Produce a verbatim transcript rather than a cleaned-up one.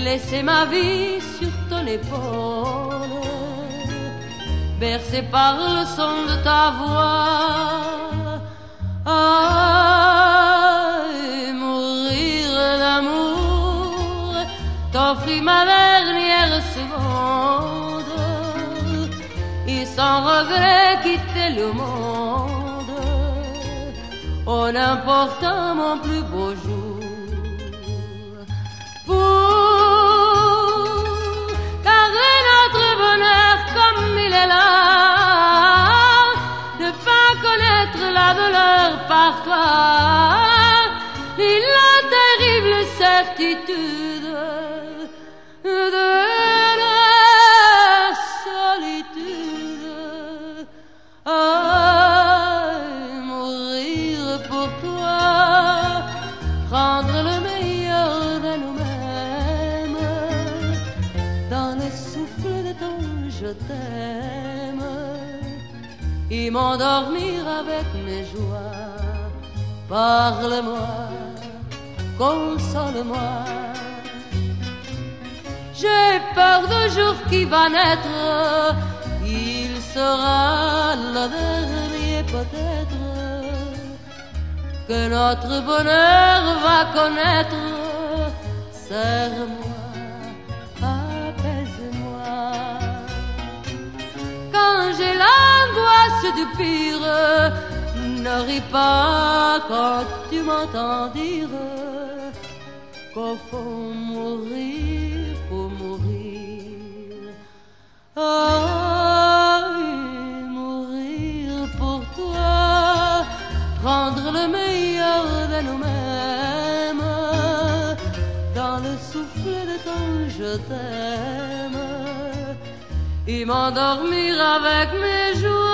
laisser ma vie sur ton épaule, bercé par le son de ta voix. Ah, mourir d'amour, t'offrir ma dernière seconde, et sans regret quitter le monde, en emportant mon plus beau jour. Pour garder notre bonheur comme il est là, ne pas connaître la douleur par toi, ni la terrible certitude de la solitude. Ah, mourir pour toi, prendre le meilleur de nous-mêmes, dans le souffle de ton je t'aime, et m'endormir avec mes joies. Parle-moi, console-moi. J'ai peur du jour qui va naître, il sera le dernier peut-être, que notre bonheur va connaître. Serre-moi, apaise-moi. Quand j'ai l'angoisse du pire, ne ris pas quand tu m'entends dire qu'au fond mourir pour mourir. Ah, mourir pour toi, prendre le meilleur de nous-mêmes, dans le souffle de ton je t'aime, et m'endormir avec mes jours.